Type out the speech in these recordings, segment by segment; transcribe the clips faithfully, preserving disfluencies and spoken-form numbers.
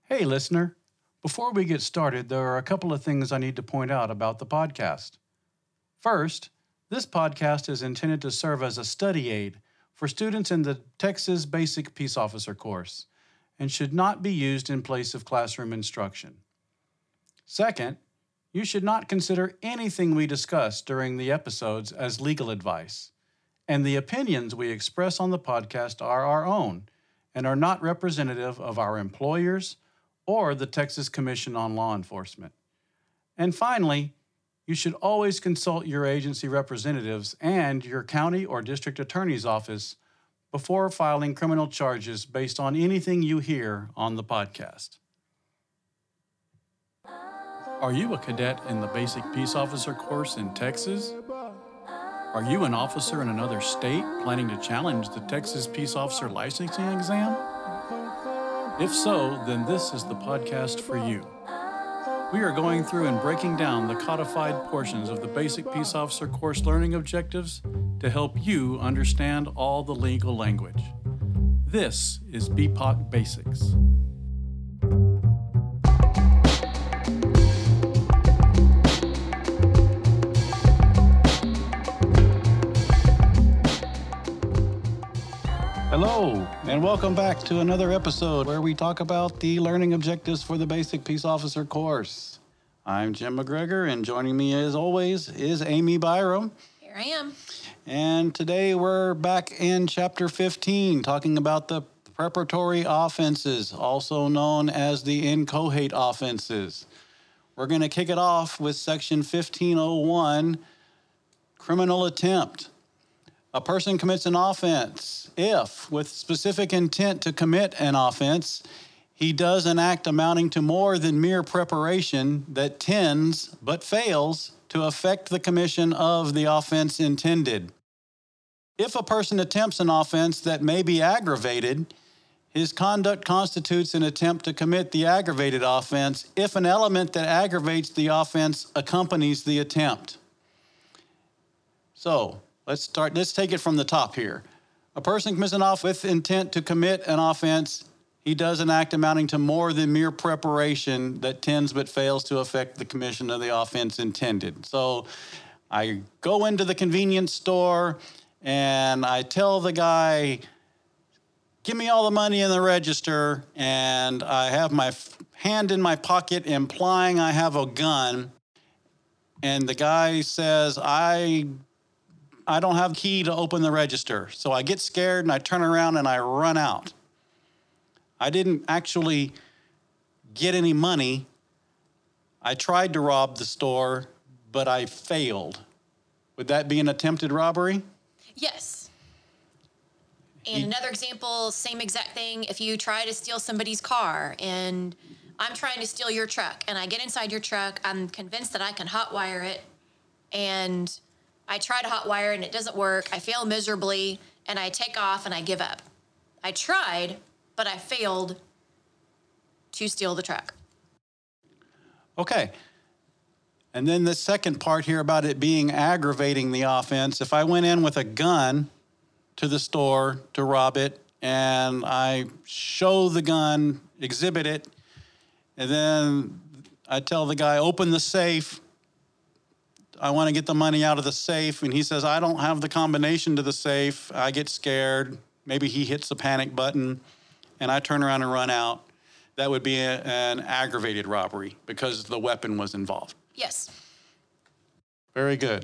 Hey, listener. Before we get started, there are a couple of things I need to point out about the podcast. First, this podcast is intended to serve as a study aid for students in the Texas Basic Peace Officer course and should not be used in place of classroom instruction. Second, you should not consider anything we discuss during the episodes as legal advice, and the opinions we express on the podcast are our own and are not representative of our employers or the Texas Commission on Law Enforcement. And finally, you should always consult your agency representatives and your county or district attorney's office before filing criminal charges based on anything you hear on the podcast. Are you a cadet in the Basic Peace Officer course in Texas? Are you an officer in another state planning to challenge the Texas Peace Officer licensing exam? If so, then this is the podcast for you. We are going through and breaking down the codified portions of the Basic Peace Officer course learning objectives to help you understand all the legal language. This is B P O C Basics. Hello, and welcome back to another episode where we talk about the learning objectives for the Basic Peace Officer course. I'm Jim McGregor, and joining me as always is Amy Byram. Here I am. And today we're back in Chapter fifteen, talking about the preparatory offenses, also known as the inchoate offenses. We're going to kick it off with Section fifteen oh one, criminal attempt. A person commits an offense if, with specific intent to commit an offense, he does an act amounting to more than mere preparation that tends, but fails, to effect the commission of the offense intended. If a person attempts an offense that may be aggravated, his conduct constitutes an attempt to commit the aggravated offense if an element that aggravates the offense accompanies the attempt. So, Let's start, let's take it from the top here. A person commits an offense with intent to commit an offense. He does an act amounting to more than mere preparation that tends but fails to effect the commission of the offense intended. So I go into the convenience store and I tell the guy, give me all the money in the register, and I have my hand in my pocket implying I have a gun. And the guy says, I... I don't have a key to open the register. So I get scared and I turn around and I run out. I didn't actually get any money. I tried to rob the store, but I failed. Would that be an attempted robbery? Yes. And another example, same exact thing. If you try to steal somebody's car and I'm trying to steal your truck and I get inside your truck, I'm convinced that I can hotwire it, and I try to hotwire and it doesn't work. I fail miserably and I take off and I give up. I tried, but I failed to steal the truck. Okay. And then the second part here about it being aggravating the offense. If I went in with a gun to the store to rob it and I show the gun, exhibit it, and then I tell the guy, open the safe, I want to get the money out of the safe, and he says, I don't have the combination to the safe. I get scared. Maybe he hits the panic button, and I turn around and run out. That would be a, an aggravated robbery because the weapon was involved. Yes. Very good.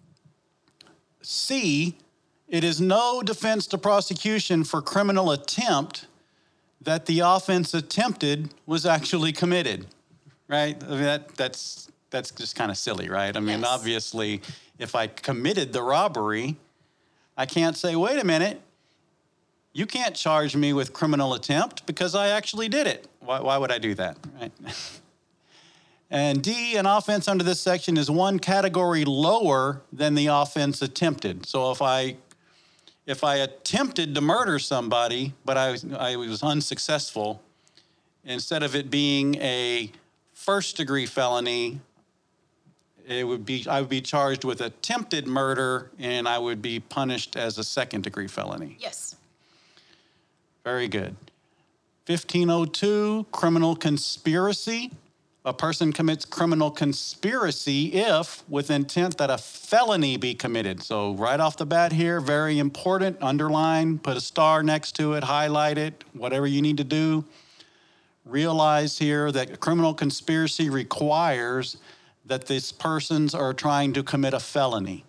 C, it is no defense to prosecution for criminal attempt that the offense attempted was actually committed, right? I mean, that, that's... That's just kind of silly, right? I mean, yes. Obviously, if I committed the robbery, I can't say, wait a minute, you can't charge me with criminal attempt because I actually did it. Why, why would I do that, right? And D, an offense under this section is one category lower than the offense attempted. So if I if I attempted to murder somebody, but I was, I was unsuccessful, instead of it being a first-degree felony, it would be I would be charged with attempted murder, and I would be punished as a second-degree felony. Yes. Very good. fifteen oh two, criminal conspiracy. A person commits criminal conspiracy if, with intent that a felony be committed. So right off the bat here, very important, underline, put a star next to it, highlight it, whatever you need to do. Realize here that criminal conspiracy requires that these persons are trying to commit a felony.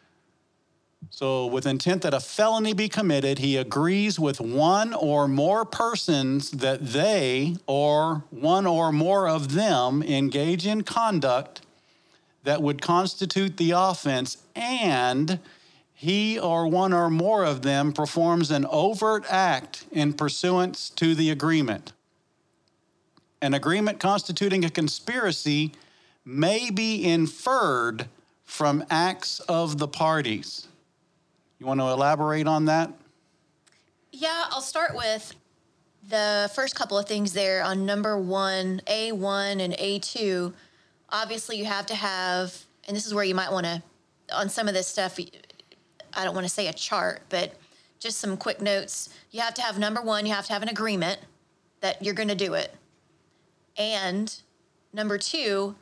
So with intent that a felony be committed, he agrees with one or more persons that they or one or more of them engage in conduct that would constitute the offense, and he or one or more of them performs an overt act in pursuance to the agreement. An agreement constituting a conspiracy may be inferred from acts of the parties. You want to elaborate on that? Yeah, I'll start with the first couple of things there on number one, A one and A two. Obviously, you have to have, and this is where you might want to, on some of this stuff, I don't want to say a chart, but just some quick notes. You have to have, number one, you have to have an agreement that you're going to do it. And number two,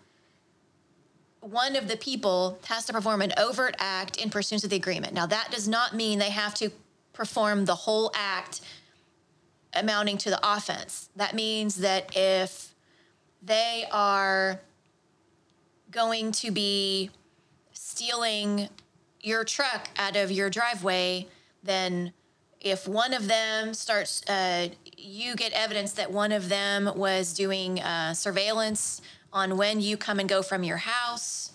one of the people has to perform an overt act in pursuance of the agreement. Now, that does not mean they have to perform the whole act amounting to the offense. That means that if they are going to be stealing your truck out of your driveway, then if one of them starts, uh, you get evidence that one of them was doing uh, surveillance on when you come and go from your house,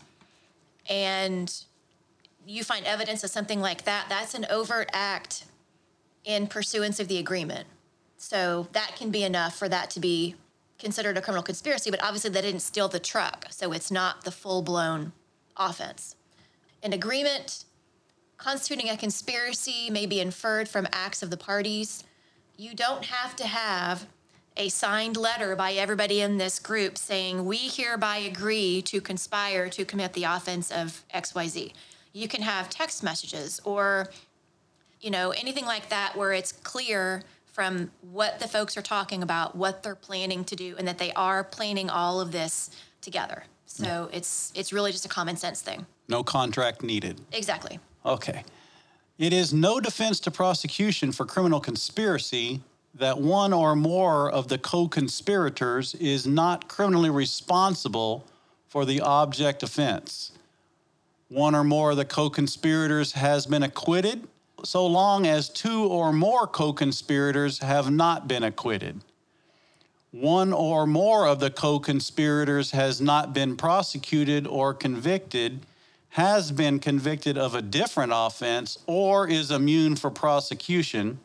and you find evidence of something like that, that's an overt act in pursuance of the agreement. So that can be enough for that to be considered a criminal conspiracy, but obviously they didn't steal the truck, so it's not the full-blown offense. An agreement constituting a conspiracy may be inferred from acts of the parties. You don't have to have a signed letter by everybody in this group saying, we hereby agree to conspire to commit the offense of X Y Z. You can have text messages or, you know, anything like that where it's clear from what the folks are talking about, what they're planning to do, and that they are planning all of this together. So yeah. it's it's really just a common sense thing. No contract needed. Exactly. Okay. It is no defense to prosecution for criminal conspiracy that one or more of the co-conspirators is not criminally responsible for the object offense. One or more of the co-conspirators has been acquitted, so long as two or more co-conspirators have not been acquitted. One or more of the co-conspirators has not been prosecuted or convicted, has been convicted of a different offense, or is immune for prosecution.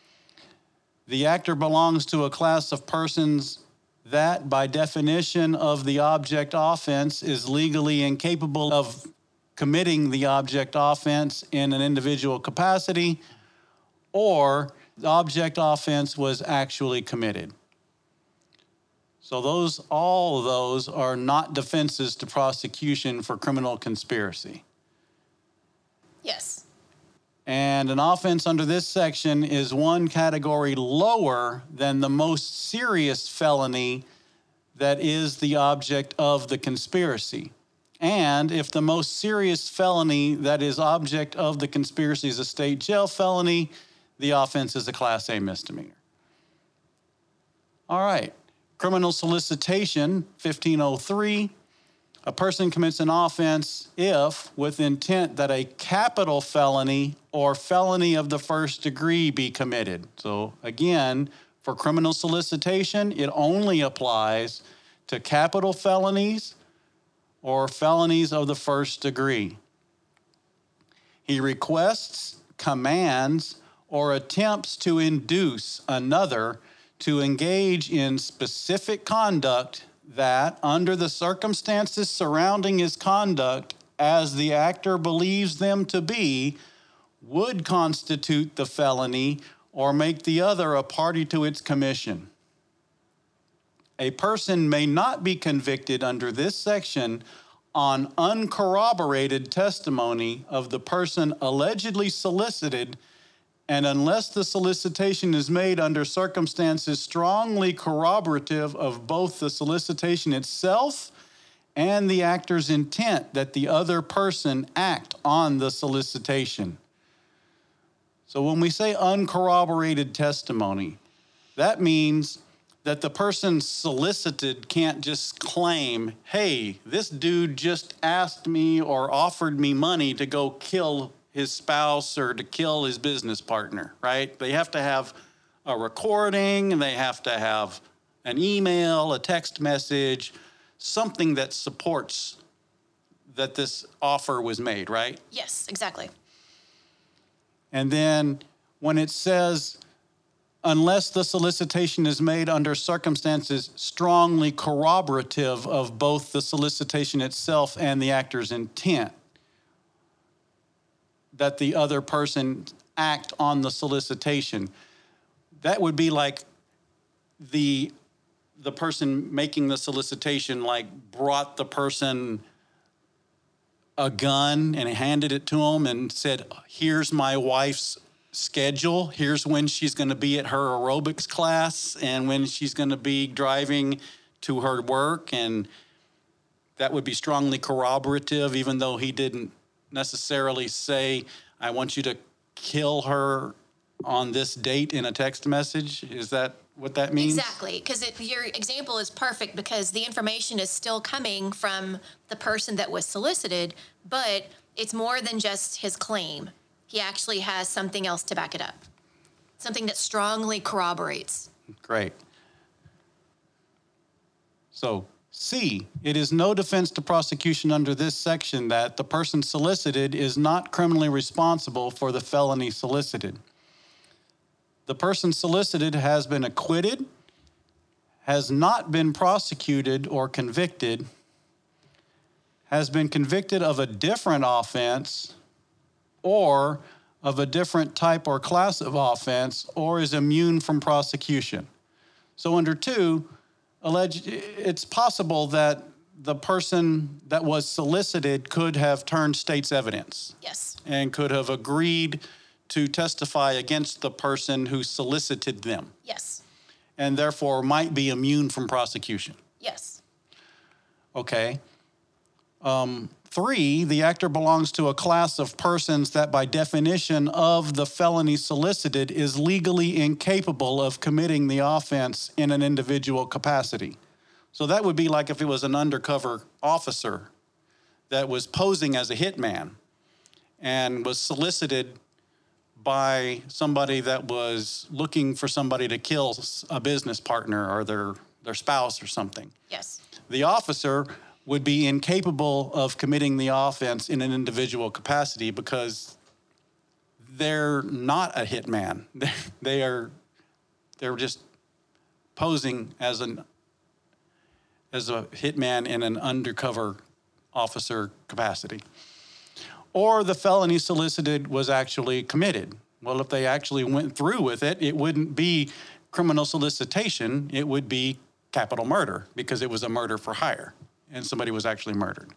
The actor belongs to a class of persons that, by definition of the object offense, is legally incapable of committing the object offense in an individual capacity, or the object offense was actually committed. So those, all of those are not defenses to prosecution for criminal conspiracy. Yes. And an offense under this section is one category lower than the most serious felony that is the object of the conspiracy. And if the most serious felony that is object of the conspiracy is a state jail felony, the offense is a Class A misdemeanor. All right. Criminal solicitation, fifteen oh three. A person commits an offense if, with intent that a capital felony or felony of the first degree be committed. So again, for criminal solicitation, it only applies to capital felonies or felonies of the first degree. He requests, commands, or attempts to induce another to engage in specific conduct that, under the circumstances surrounding his conduct, as the actor believes them to be, would constitute the felony or make the other a party to its commission. A person may not be convicted under this section on uncorroborated testimony of the person allegedly solicited And unless the solicitation is made under circumstances strongly corroborative of both the solicitation itself and the actor's intent that the other person act on the solicitation. So when we say uncorroborated testimony, that means that the person solicited can't just claim, hey, this dude just asked me or offered me money to go kill his spouse or to kill his business partner, right? They have to have a recording, and they have to have an email, a text message, something that supports that this offer was made, right? Yes, exactly. And then when it says, unless the solicitation is made under circumstances strongly corroborative of both the solicitation itself and the actor's intent, that the other person act on the solicitation. That would be like the the person making the solicitation like brought the person a gun and handed it to him and said, here's my wife's schedule. Here's when she's going to be at her aerobics class and when she's going to be driving to her work. And that would be strongly corroborative, even though he didn't necessarily say, I want you to kill her on this date in a text message. Is that what that means? Exactly, because your example is perfect because the information is still coming from the person that was solicited, but it's more than just his claim. He actually has something else to back it up, something that strongly corroborates. Great. So, C, it is no defense to prosecution under this section that the person solicited is not criminally responsible for the felony solicited. The person solicited has been acquitted, has not been prosecuted or convicted, has been convicted of a different offense or of a different type or class of offense, or is immune from prosecution. So under two, alleged, it's possible that the person that was solicited could have turned state's evidence. Yes. And could have agreed to testify against the person who solicited them. Yes. And therefore might be immune from prosecution. Yes. Okay. Um, three, the actor belongs to a class of persons that by definition of the felony solicited is legally incapable of committing the offense in an individual capacity. So that would be like if it was an undercover officer that was posing as a hitman and was solicited by somebody that was looking for somebody to kill a business partner or their, their spouse or something. Yes. The officer would be incapable of committing the offense in an individual capacity because they're not a hitman. They are, they're just posing as an as a hitman in an undercover officer capacity. Or the felony solicited was actually committed. Well, if they actually went through with it, it wouldn't be criminal solicitation. It would be capital murder because it was a murder for hire and somebody was actually murdered.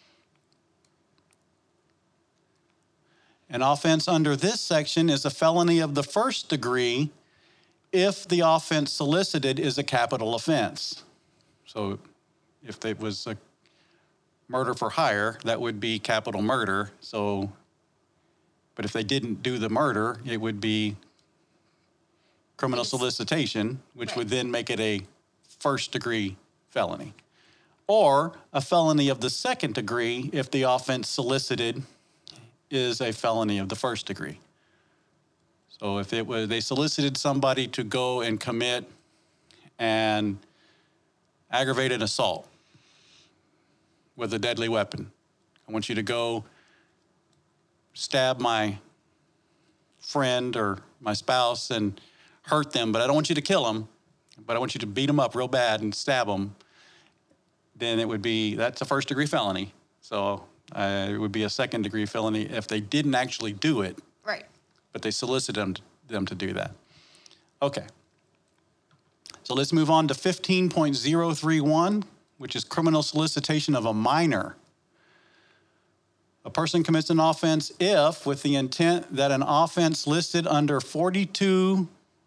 An offense under this section is a felony of the first degree if the offense solicited is a capital offense. So if it was a murder for hire, that would be capital murder. So, but if they didn't do the murder, it would be criminal solicitation, which right. would then make it a first degree felony. Or a felony of the second degree if the offense solicited is a felony of the first degree. So if it was, they solicited somebody to go and commit an aggravated assault with a deadly weapon. I want you to go stab my friend or my spouse and hurt them, but I don't want you to kill them, but I want you to beat them up real bad and stab them. Then it would be, that's a first degree felony. So uh, it would be a second degree felony if they didn't actually do it. Right. But they solicited them to, them to do that. Okay. So let's move on to fifteen point oh three one, which is criminal solicitation of a minor. A person commits an offense if, with the intent that an offense listed under forty-two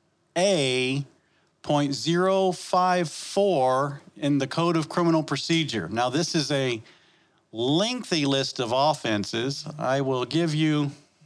A point zero five four in the Code of Criminal Procedure. Now, this is a lengthy list of offenses. I will give you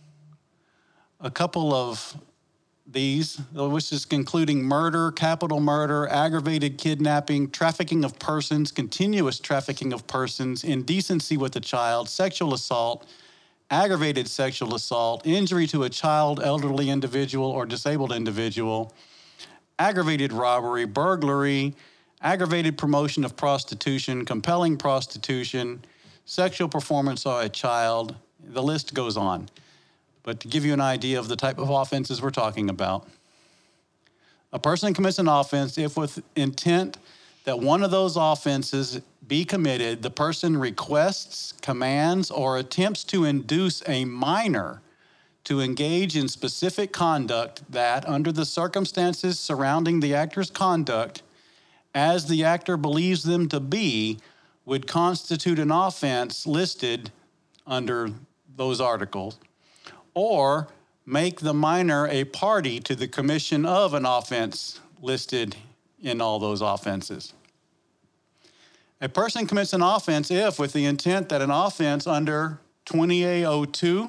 a couple of these, which is including murder, capital murder, aggravated kidnapping, trafficking of persons, continuous trafficking of persons, indecency with a child, sexual assault, aggravated sexual assault, injury to a child, elderly individual, or disabled individual, aggravated robbery, burglary, aggravated promotion of prostitution, compelling prostitution, sexual performance by a child. The list goes on. But to give you an idea of the type of offenses we're talking about, a person commits an offense if, with intent that one of those offenses be committed, the person requests, commands, or attempts to induce a minor to engage in specific conduct that, under the circumstances surrounding the actor's conduct, as the actor believes them to be, would constitute an offense listed under those articles, or make the minor a party to the commission of an offense listed in all those offenses. A person commits an offense if, with the intent that an offense under twenty A oh two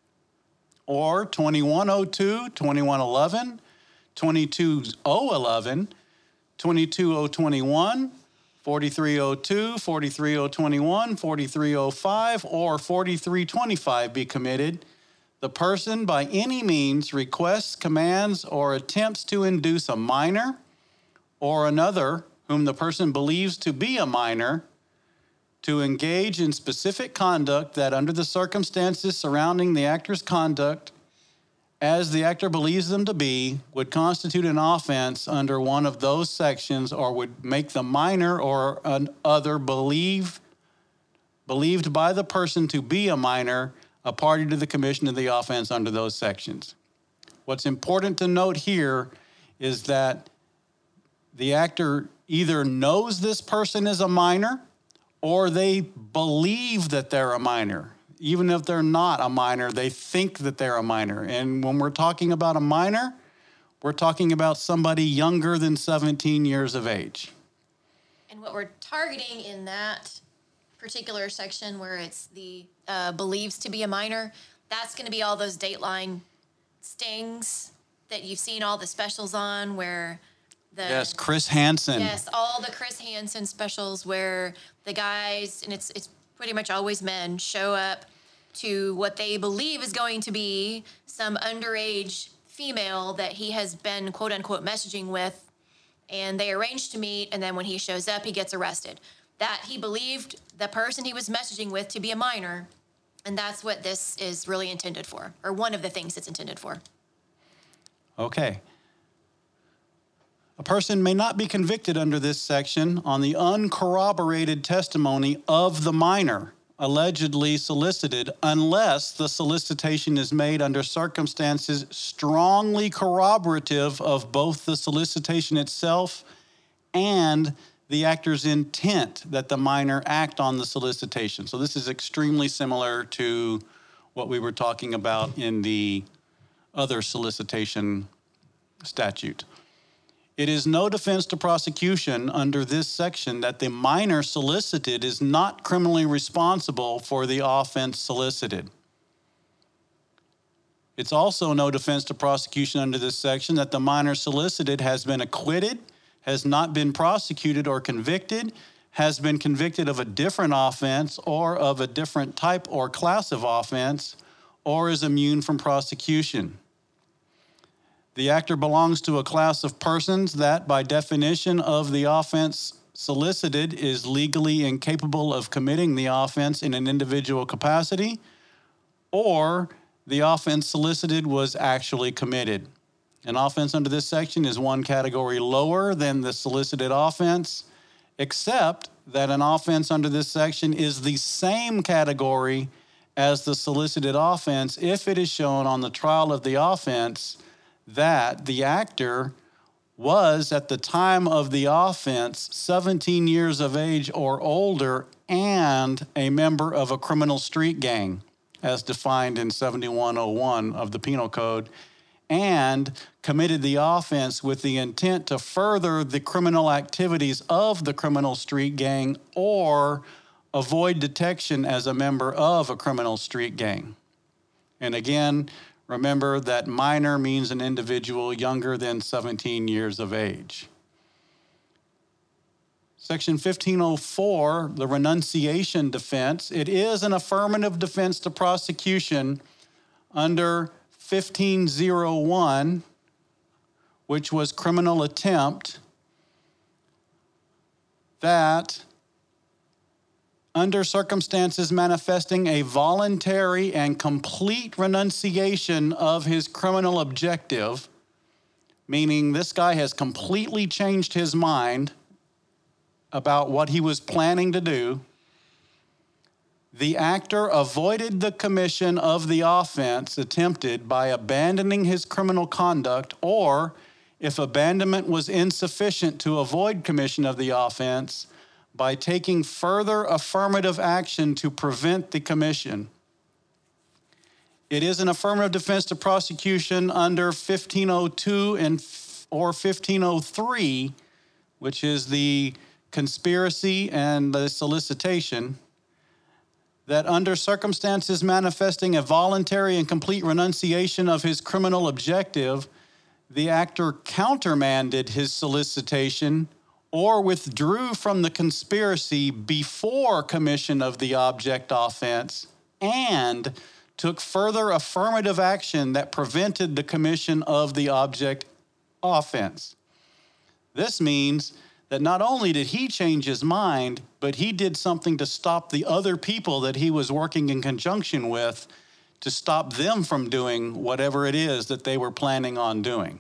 or twenty-one oh two, twenty-one eleven, twenty-two oh eleven, twenty-two oh twenty-one, forty-three oh two, forty-three oh twenty-one, forty-three oh five, or forty-three twenty-five be committed, the person by any means requests, commands, or attempts to induce a minor or another whom the person believes to be a minor to engage in specific conduct that, under the circumstances surrounding the actor's conduct, as the actor believes them to be, would constitute an offense under one of those sections, or would make the minor or an other believe, believed by the person to be a minor a party to the commission of the offense under those sections. What's important to note here is that the actor either knows this person is a minor or they believe that they're a minor. Even if they're not a minor, they think that they're a minor. And when we're talking about a minor, we're talking about somebody younger than seventeen years of age. And what we're targeting in that particular section where it's the uh, believes to be a minor, that's going to be all those Dateline stings that you've seen all the specials on where the... Yes, Chris Hansen. Yes, all the Chris Hansen specials where the guys, and it's it's pretty much always men, show up to what they believe is going to be some underage female that he has been quote-unquote messaging with, and they arrange to meet, and then when he shows up, he gets arrested. That he believed the person he was messaging with to be a minor, and that's what this is really intended for, or one of the things it's intended for. Okay. A person may not be convicted under this section on the uncorroborated testimony of the minor allegedly solicited unless the solicitation is made under circumstances strongly corroborative of both the solicitation itself and the actor's intent that the minor act on the solicitation. So this is extremely similar to what we were talking about in the other solicitation statute. It is no defense to prosecution under this section that the minor solicited is not criminally responsible for the offense solicited. It's also no defense to prosecution under this section that the minor solicited has been acquitted, has not been prosecuted or convicted, has been convicted of a different offense or of a different type or class of offense, or is immune from prosecution. The actor belongs to a class of persons that, by definition of the offense solicited, is legally incapable of committing the offense in an individual capacity, or the offense solicited was actually committed. An offense under this section is one category lower than the solicited offense, except that an offense under this section is the same category as the solicited offense if it is shown on the trial of the offense that the actor was at the time of the offense seventeen years of age or older and a member of a criminal street gang, as defined in seventy-one oh one of the Penal Code, and committed the offense with the intent to further the criminal activities of the criminal street gang or avoid detection as a member of a criminal street gang. And again, remember that minor means an individual younger than seventeen years of age. Section fifteen oh four, the renunciation defense, it is an affirmative defense to prosecution under fifteen oh one, which was criminal attempt, that under circumstances manifesting a voluntary and complete renunciation of his criminal objective, meaning this guy has completely changed his mind about what he was planning to do, the actor avoided the commission of the offense attempted by abandoning his criminal conduct, or if abandonment was insufficient to avoid commission of the offense, by taking further affirmative action to prevent the commission. It is an affirmative defense to prosecution under fifteen oh two and or fifteen oh three, which is the conspiracy and the solicitation, that under circumstances manifesting a voluntary and complete renunciation of his criminal objective, the actor countermanded his solicitation or withdrew from the conspiracy before commission of the object offense and took further affirmative action that prevented the commission of the object offense. This means that not only did he change his mind, but he did something to stop the other people that he was working in conjunction with, to stop them from doing whatever it is that they were planning on doing.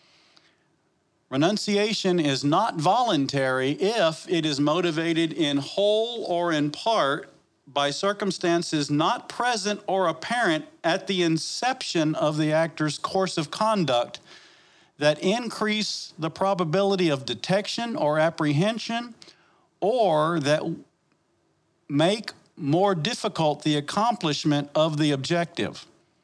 Renunciation is not voluntary if it is motivated in whole or in part by circumstances not present or apparent at the inception of the actor's course of conduct that increase the probability of detection or apprehension, or that make more difficult the accomplishment of the objective.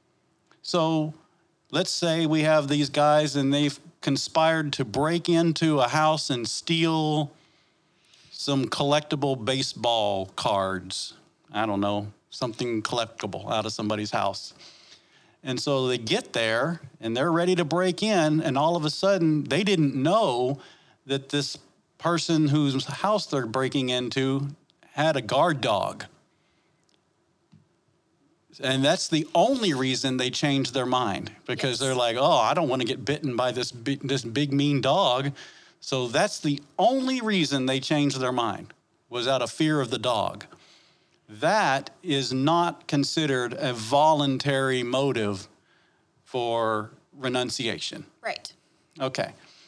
So let's say we have these guys and they've conspired to break into a house and steal some collectible baseball cards. I don't know, something collectible out of somebody's house. And so they get there and they're ready to break in, and all of a sudden they didn't know that this person whose house they're breaking into had a guard dog. And that's the only reason they changed their mind, because yes. They're like, oh, I don't want to get bitten by this big, this big mean dog. So that's the only reason they changed their mind, was out of fear of the dog. That is not considered a voluntary motive for renunciation. Right. Okay.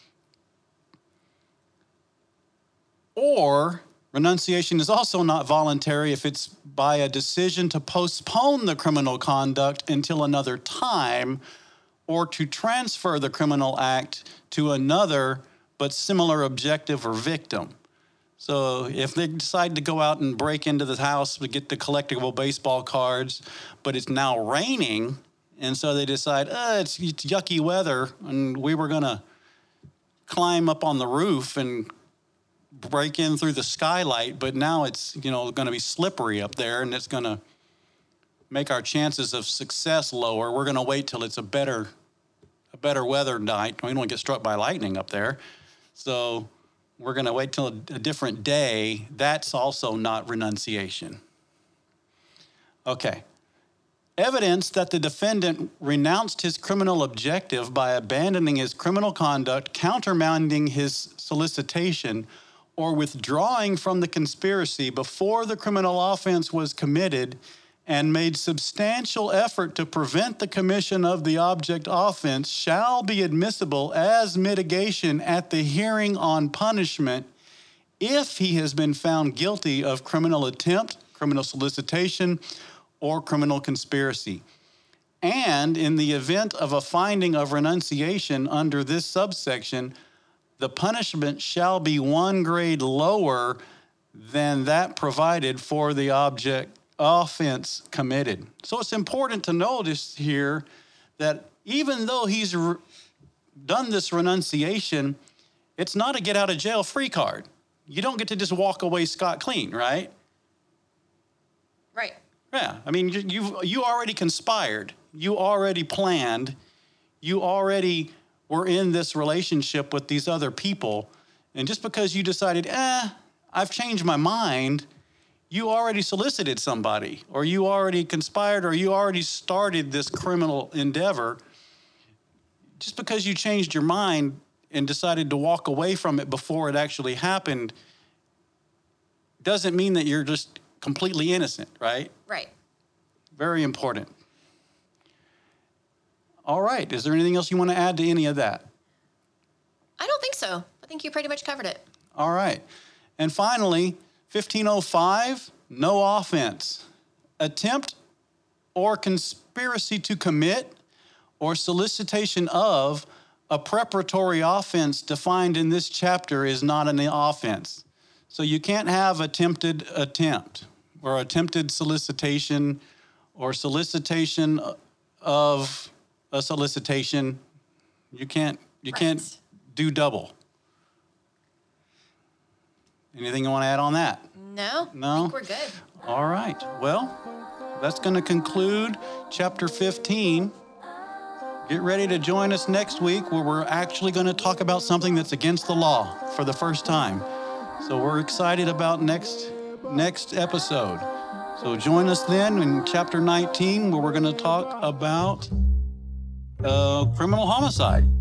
Or renunciation is also not voluntary if it's by a decision to postpone the criminal conduct until another time, or to transfer the criminal act to another but similar objective or victim. So if they decide to go out and break into the house to get the collectible baseball cards, but it's now raining, and so they decide, oh, it's, it's yucky weather, and we were going to climb up on the roof and break in through the skylight, but now it's, you know, going to be slippery up there, and it's going to make our chances of success lower. We're going to wait till it's a better, a better weather night. We don't want to get struck by lightning up there, so we're going to wait till a, a different day. That's also not renunciation. Okay. Evidence that the defendant renounced his criminal objective by abandoning his criminal conduct, countermanding his solicitation, or withdrawing from the conspiracy before the criminal offense was committed, and made substantial effort to prevent the commission of the object offense, shall be admissible as mitigation at the hearing on punishment if he has been found guilty of criminal attempt, criminal solicitation, or criminal conspiracy. And in the event of a finding of renunciation under this subsection, the punishment shall be one grade lower than that provided for the object offense committed. So it's important to notice here that even though he's re- done this renunciation, it's not a get out of jail free card. You don't get to just walk away scot clean, right? Right. Yeah. I mean, you you you already conspired. You already planned. You already were in this relationship with these other people. And just because you decided, eh, I've changed my mind, you already solicited somebody, or you already conspired, or you already started this criminal endeavor. Just because you changed your mind and decided to walk away from it before it actually happened doesn't mean that you're just completely innocent, right? Right. Very important. All right. Is there anything else you want to add to any of that? I don't think so. I think you pretty much covered it. All right. And finally, fifteen oh five, no offense. Attempt or conspiracy to commit or solicitation of a preparatory offense defined in this chapter is not an offense. So you can't have attempted attempt or attempted solicitation or solicitation of a solicitation. You can't you Right. can't do double. Anything you want to add on that? No? No? I think we're good. All right. Well, that's going to conclude chapter fifteen. Get ready to join us next week where we're actually going to talk about something that's against the law for the first time. So we're excited about next next episode. So join us then in chapter nineteen where we're going to talk about uh, criminal homicide.